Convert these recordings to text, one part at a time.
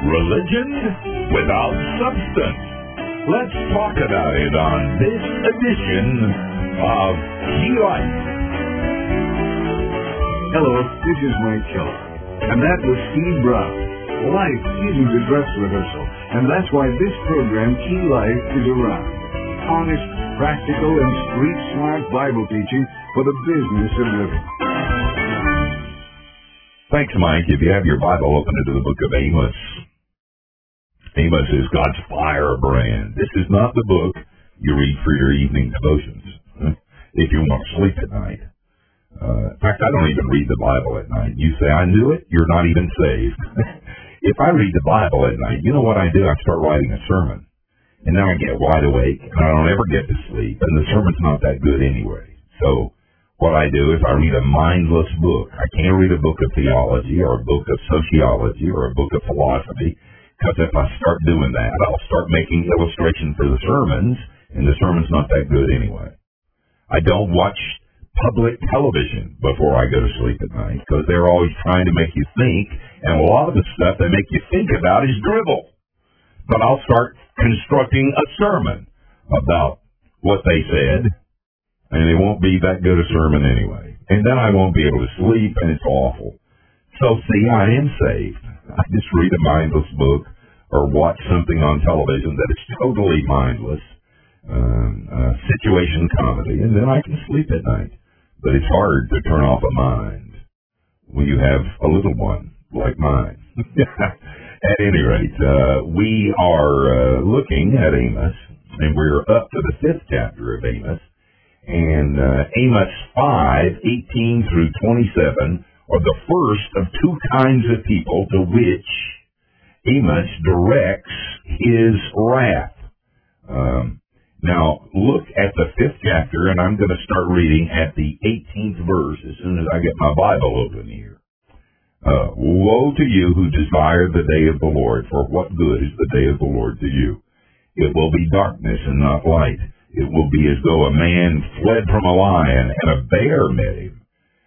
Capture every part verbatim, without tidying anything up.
Religion without substance. Let's talk about it on this edition of Key Life. Hello, this is Mike Keller, and that was Steve Brown. Life isn't a dress rehearsal, and that's why this program, Key Life, is around. Honest, practical, and street-smart Bible teaching for the business of living. Thanks, Mike. If you have your Bible, open it to the book of Amos. Amos is God's firebrand. This is not the book you read for your evening devotions if you want to sleep at night. Uh, in fact, I don't even read the Bible at night. You say, I knew it, you're not even saved. If I read the Bible at night, you know what I do? I start writing a sermon. And then I get wide awake, and I don't ever get to sleep, and the sermon's not that good anyway. So what I do is I read a mindless book. I can't read a book of theology or a book of sociology or a book of philosophy. Because if I start doing that, I'll start making illustrations for the sermons, and the sermon's not that good anyway. I don't watch public television before I go to sleep at night, because they're always trying to make you think, and a lot of the stuff they make you think about is drivel. But I'll start constructing a sermon about what they said, and it won't be that good a sermon anyway. And then I won't be able to sleep, and it's awful. So, see, I am saved. I just read a mindless book or watch something on television that is totally mindless, um, uh, situation comedy, and then I can sleep at night. But it's hard to turn off a mind when you have a little one like mine. At any rate, uh, we are uh, looking at Amos, and we're up to the fifth chapter of Amos, and uh, Amos five, eighteen through twenty-seven are the first of two kinds of people to which Amos directs his wrath. Um, now, look at the fifth chapter, and I'm going to start reading at the eighteenth verse as soon as I get my Bible open here. Uh, Woe to you who desire the day of the Lord, for what good is the day of the Lord to you? It will be darkness and not light. It will be as though a man fled from a lion and a bear met him.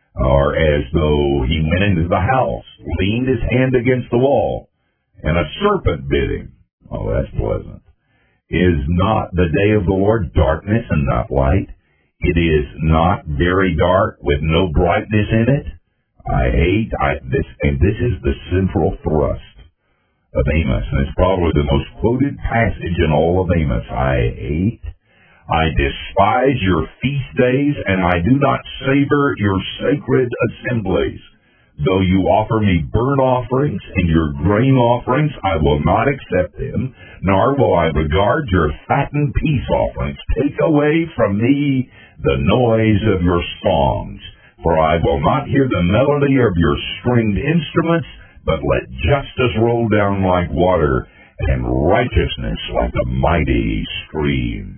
Or as though he went into the house, leaned his hand against the wall, and a serpent bit him. Oh, that's pleasant. Is not the day of the Lord darkness and not light? It is not very dark with no brightness in it. I hate I, this, and this is the central thrust of Amos, and it's probably the most quoted passage in all of Amos. I hate I despise your feast days, and I do not savor your sacred assemblies. Though you offer me burnt offerings and your grain offerings, I will not accept them, nor will I regard your fattened peace offerings. Take away from me the noise of your songs, for I will not hear the melody of your stringed instruments, but let justice roll down like water, and righteousness like a mighty stream.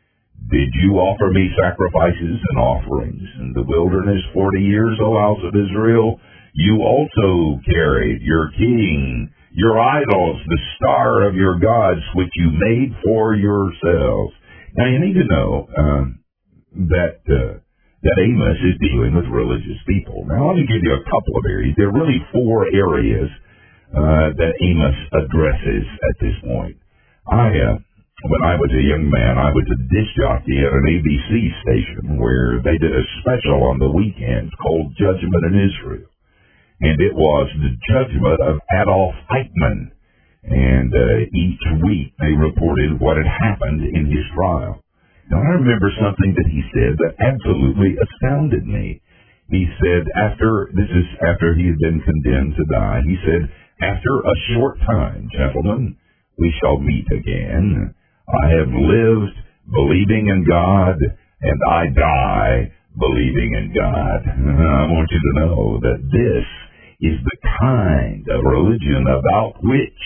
Did you offer me sacrifices and offerings in the wilderness forty years, O house of Israel? You also carried your king, your idols, the star of your gods, which you made for yourselves. Now, you need to know um, that uh, that Amos is dealing with religious people. Now, let me give you a couple of areas. There are really four areas uh, that Amos addresses at this point. I... Uh, When I was a young man, I was a disc jockey at an A B C station where they did a special on the weekends called Judgment in Israel. And it was the judgment of Adolf Eichmann. And uh, each week they reported what had happened in his trial. Now, I remember something that he said that absolutely astounded me. He said, after, this is after he had been condemned to die, he said, after a short time, gentlemen, we shall meet again. I have lived believing in God, and I die believing in God. I want you to know that this is the kind of religion about which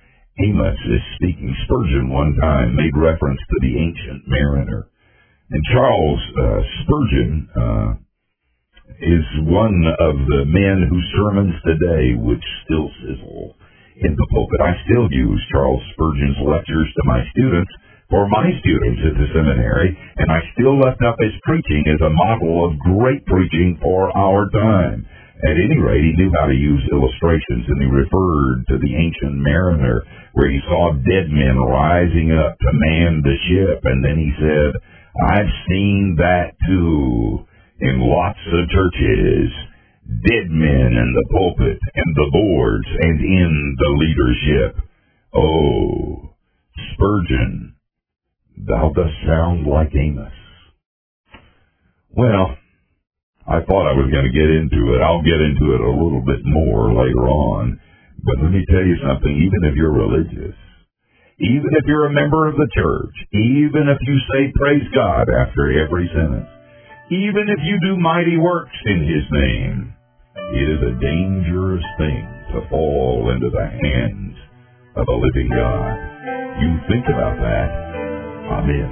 Amos is speaking. Spurgeon one time made reference to the Ancient Mariner. And Charles uh, Spurgeon uh, is one of the men whose sermons today would still sizzle in the pulpit. I still use Charles Spurgeon's lectures to my students for my students at the seminary, and I still left up his preaching as a model of great preaching for our time. At any rate, he knew how to use illustrations, and he referred to the ancient mariner where he saw dead men rising up to man the ship, and then he said, I've seen that too in lots of churches. Dead men in the pulpit and the boards and in the leadership. Oh, Spurgeon, thou dost sound like Amos. Well, I thought I was going to get into it. I'll get into it a little bit more later on. But let me tell you something, even if you're religious, even if you're a member of the church, even if you say praise God after every sentence, even if you do mighty works in His name, it is a dangerous thing to fall into the hands of a living God. You think about that. Amen.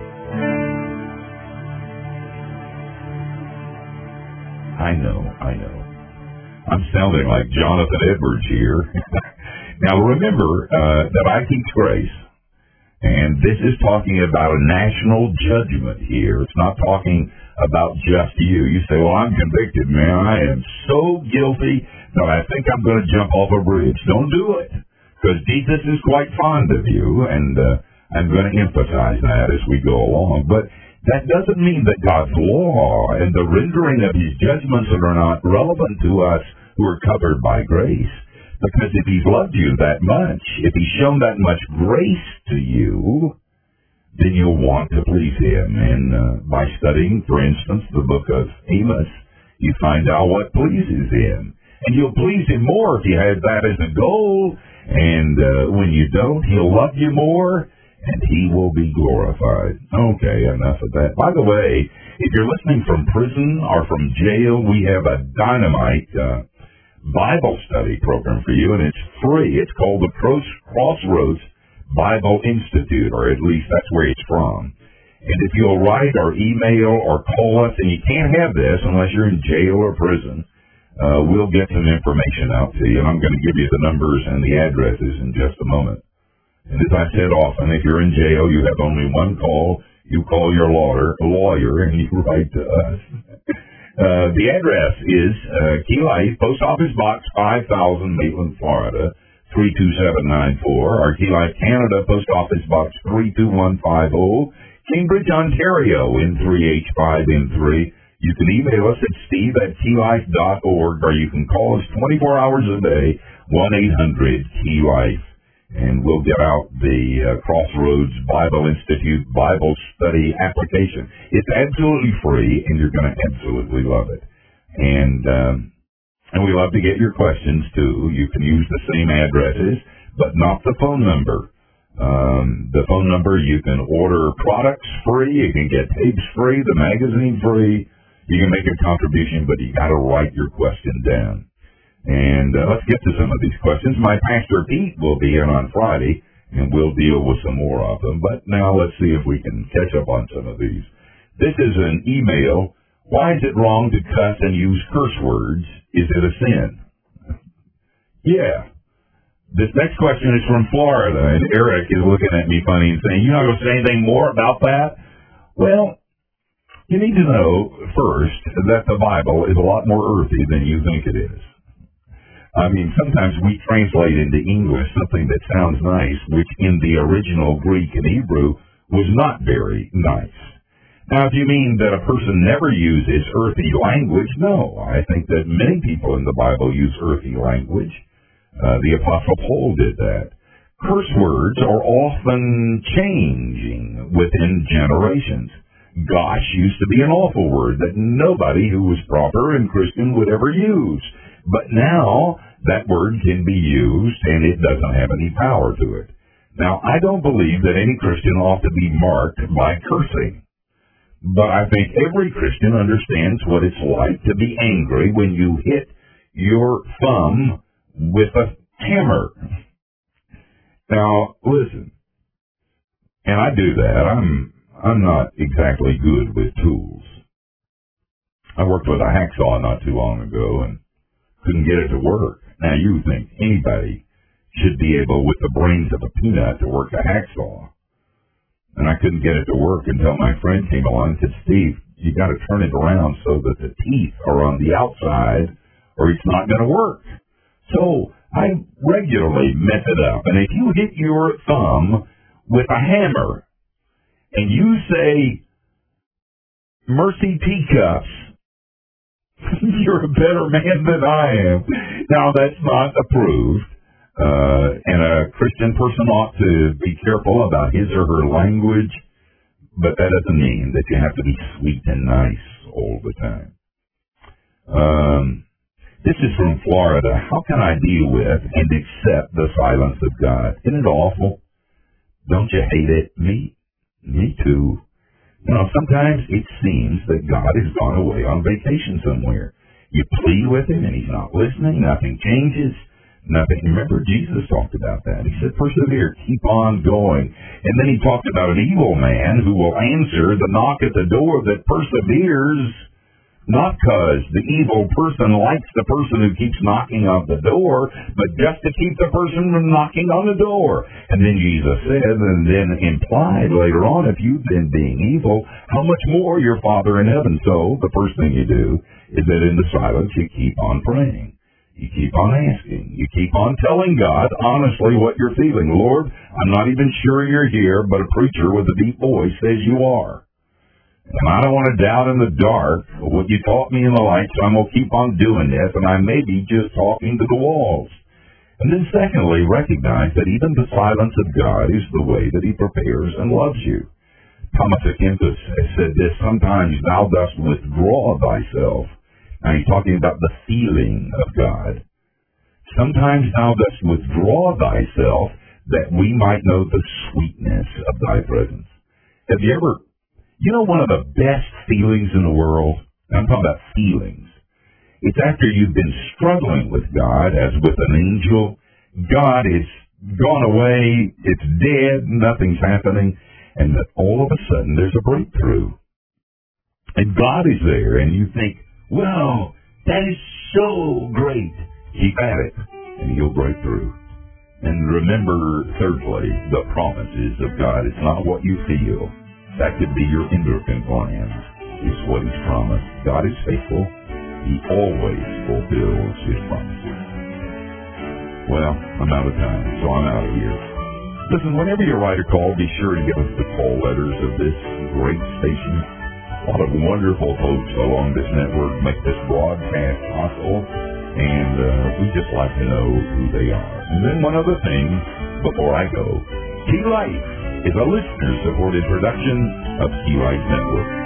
I know, I know. I'm sounding like Jonathan Edwards here. Now remember uh, that I teach grace, and this is talking about a national judgment here. It's not talking about just you. You say, well, I'm convicted, man. I am so guilty that I think I'm going to jump off a bridge. Don't do it, because Jesus is quite fond of you, and uh, I'm going to emphasize that as we go along. But that doesn't mean that God's law and the rendering of His judgments are not relevant to us who are covered by grace. Because if He's loved you that much, if He's shown that much grace to you, then you'll want to please Him. And uh, by studying, for instance, the book of Amos, you find out what pleases Him. And you'll please Him more if you have that as a goal. And uh, when you don't, He'll love you more, and He will be glorified. Okay, enough of that. By the way, if you're listening from prison or from jail, we have a dynamite uh, Bible study program for you, and it's free. It's called the Crossroads Bible Institute, or at least that's where it's from. And if you'll write or email or call us, and you can't have this unless you're in jail or prison, uh, we'll get some information out to you. And I'm going to give you the numbers and the addresses in just a moment. And as I said often, if you're in jail, you have only one call. You call your lawyer, lawyer and you write to us. Uh, the address is uh, Key Life, Post Office Box five thousand, Maitland, Florida, three two seven nine four. Our Key Life Canada, Post Office Box three two one five zero. Cambridge, Ontario, N three H five N three. You can email us at steve at key life dot org, or you can call us twenty-four hours a day, one eight hundred key life. And we'll get out the uh, Crossroads Bible Institute Bible Study application. It's absolutely free, and you're going to absolutely love it. And um, and we love to get your questions, too. You can use the same addresses, but not the phone number. Um, the phone number, you can order products free. You can get tapes free, the magazine free. You can make a contribution, but you got to write your question down. And uh, let's get to some of these questions. My Pastor Pete will be in on Friday, and we'll deal with some more of them. But now let's see if we can catch up on some of these. This is an email. Why is it wrong to cuss and use curse words? Is it a sin? Yeah. This next question is from Florida, and Eric is looking at me funny and saying, you're not going to say anything more about that? Well, you need to know first that the Bible is a lot more earthy than you think it is. I mean, sometimes we translate into English something that sounds nice, which in the original Greek and Hebrew was not very nice. Now, if you mean that a person never uses earthy language, no. I think that many people in the Bible use earthy language. Uh, the Apostle Paul did that. Curse words are often changing within generations. Gosh used to be an awful word that nobody who was proper and Christian would ever use. But now, that word can be used, and it doesn't have any power to it. Now, I don't believe that any Christian ought to be marked by cursing. But I think every Christian understands what it's like to be angry when you hit your thumb with a hammer. Now, listen, and I do that. I'm I'm not exactly good with tools. I worked with a hacksaw not too long ago and couldn't get it to work. Now, you think anybody should be able, with the brains of a peanut, to work a hacksaw. And I couldn't get it to work until my friend came along and said, Steve, you got to turn it around so that the teeth are on the outside or it's not going to work. So I regularly mess it up. And if you hit your thumb with a hammer and you say, Mercy Teacups, you're a better man than I am. Now, that's not approved. Uh, and a Christian person ought to be careful about his or her language, but that doesn't mean that you have to be sweet and nice all the time. Um, this is from Florida. How can I deal with and accept the silence of God? Isn't it awful? Don't you hate it? Me? Me too. You know, sometimes it seems that God has gone away on vacation somewhere. You plead with him and he's not listening. Nothing changes. Nothing. Remember, Jesus talked about that. He said, persevere, keep on going. And then he talked about an evil man who will answer the knock at the door that perseveres, not because the evil person likes the person who keeps knocking on the door, but just to keep the person from knocking on the door. And then Jesus said, and then implied later on, if you've been being evil, how much more your Father in heaven? So the first thing you do is that in the silence you keep on praying. You keep on asking. You keep on telling God honestly what you're feeling. Lord, I'm not even sure you're here, but a preacher with a deep voice says you are. And I don't want to doubt in the dark what you taught me in the light, so I'm going to keep on doing this, and I may be just talking to the walls. And then secondly, recognize that even the silence of God is the way that he prepares and loves you. Thomas à Kempis has said this, sometimes thou dost withdraw thyself. Now he's talking about the feeling of God. Sometimes thou dost withdraw thyself that we might know the sweetness of thy presence. Have you ever, you know one of the best feelings in the world? I'm talking about feelings. It's after you've been struggling with God as with an angel. God is gone away. It's dead. Nothing's happening. And that all of a sudden there's a breakthrough. And God is there and you think, well, that is so great. Keep at it, and you'll break through. And remember, thirdly, the promises of God. It's not what you feel. That could be your endocrine gland. It's what he's promised. God is faithful. He always fulfills his promises. Well, I'm out of time, so I'm out of here. Listen, whenever you write a call, be sure to give us the call letters of this great station. A lot of wonderful folks along this network make this broadcast possible, and uh, we just like to know who they are. And then one other thing before I go, Key Life is a listener-supported production of Key Life Network.